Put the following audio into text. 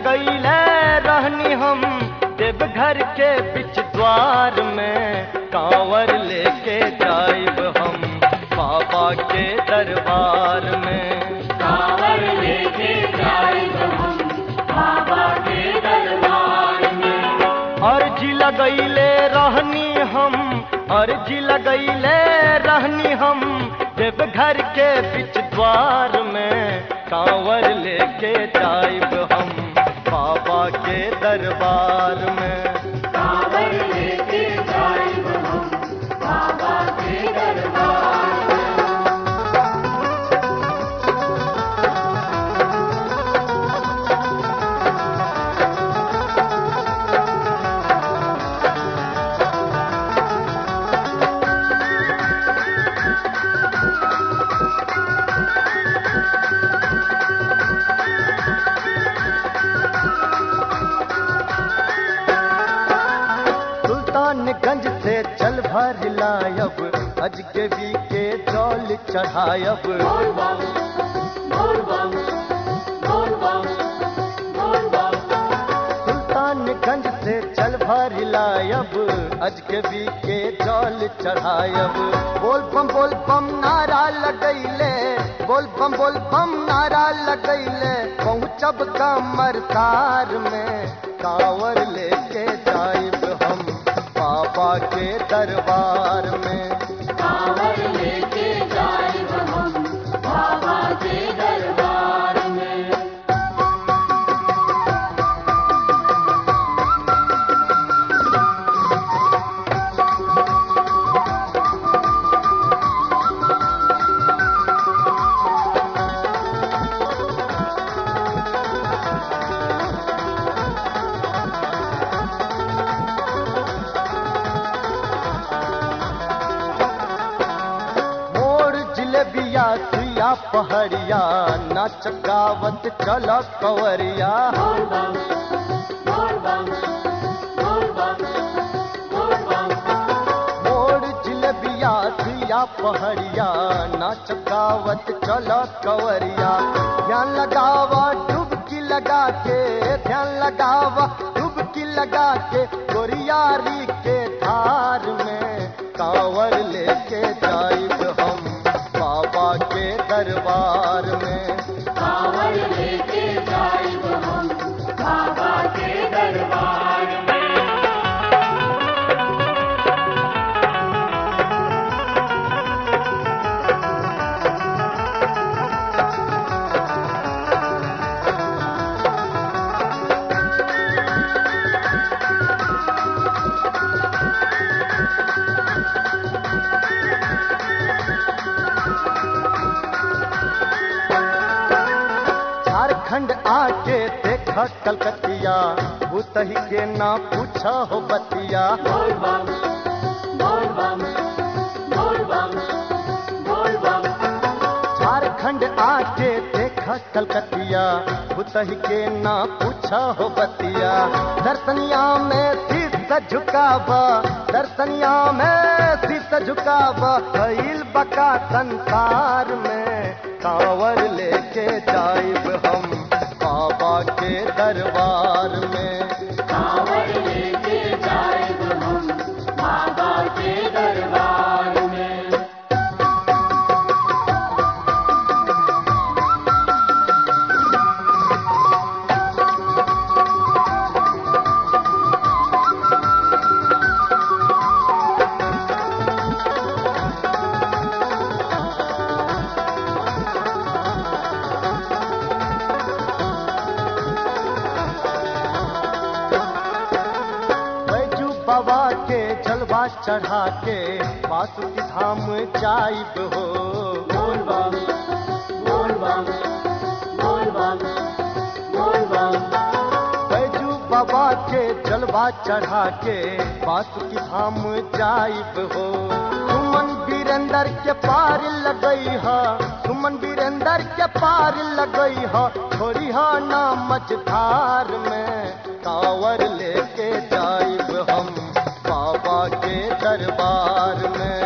लगैले रहनी हम देवघर के बिच द्वार में, कांवर लेके जाइब हम बाबा के दरबार में। कांवर लेके जाइब हम बाबा के दरबार में। अर्जी लगैले रहनी हम, अर्जी लगैले रहनी हम देवघर के बिच द्वार में, कांवर लेके जाइब हम बाबा के दरबार में। कांवर लेके जाइब हम बाबा के दरबार में। सुल्तानगंज से चल भर लायब, अजगबी के जौल चढ़ायब। बोल बम बोल बम बोल बम बोल बम। सुल्तानगंज से चल भर लायब, अजगबी के जौल चढ़ायब। बोल बम नारा लगैले, बोल बम नारा लगैले, पहुँचब कमर तार में, कांवर लेके जाइब हम बाबा के दरबार में। कांवर लेके जाइब हम बाबा के दरबार में। बिया सुइया पहड़िया, नाच गावत चल कवरिया। बोल बम बोल बम बोल बम बोल बम। मोर जिलबिया सुइया पहड़िया, नाच गावत चल कवरिया। ध्यान लगावा डुबकी लगा के, ध्यान लगावा डुबकी लगा के, गोरियारी के धार में, कांवर लेके जाइब हम बाबा के दरबार में। कांवर लेके जाइब हम बाबा के दरबार में। झारखंड आके देखा कलकतिया, उतही के ना पूछा हो बतिया। बोल बम बोल बम बोल बम बोल बम। झारखंड आके देखा कलकतिया, उतही के ना पूछा हो बतिया। दर्शनिया में शीश झुकावा, दर्शनिया में शीश झुकावा, भइल बका संसार में, कांवर लेके जाइब हम बाबा के दरबार में। कांवर लेके जाइब हम बाबा के दरबार में। बाबा के जलवा चढ़ा के बासुकी धाम जाइब हो। बोल बम बोल बम बोल बम बोल बम। बैजू बाबा के जलवा चढ़ा के बासुकी धाम जाइब हो। सुमन वीरेंद्र के पार लगई हा, सुमन वीरेंद्र के पार लगई हा, छोड़ी हा ना मझधार में, कांवर लेके जाइब हम बाबा के दरबार में।